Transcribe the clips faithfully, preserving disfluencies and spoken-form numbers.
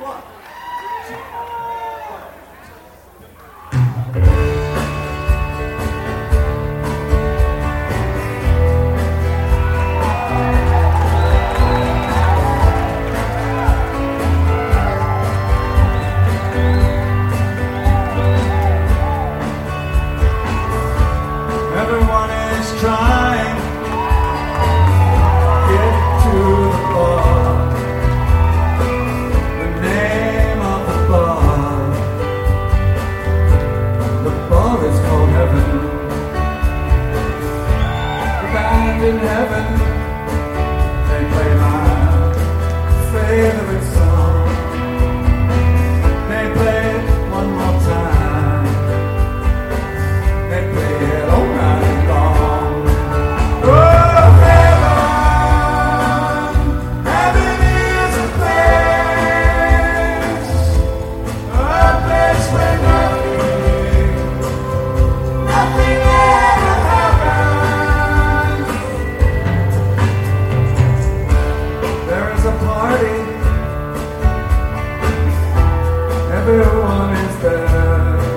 Everyone is trying get to the bar. The name of the bar, the bar is called Heaven. The band in heaven, they play my favorite song. They play it one more time. They play it all night long. Oh, heaven, heaven is a place, a place where nothing, nothing ever happens. There is a party, everyone is there.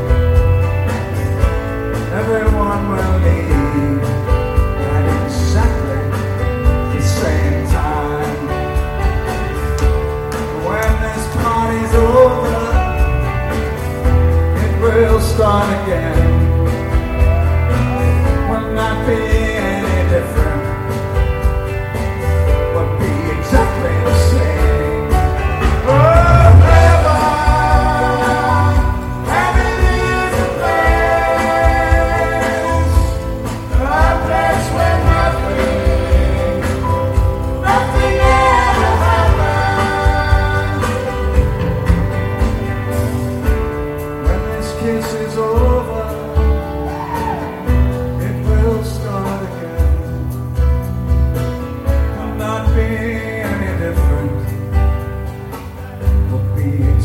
Everyone will leave at exactly the same time. When this party's over, it will start again. Will not be any different, will be exactly the same. Oh, heaven, heaven is a place, a place where nothing, nothing ever happens. When this kiss is over, it will start again. Will not be any different, will be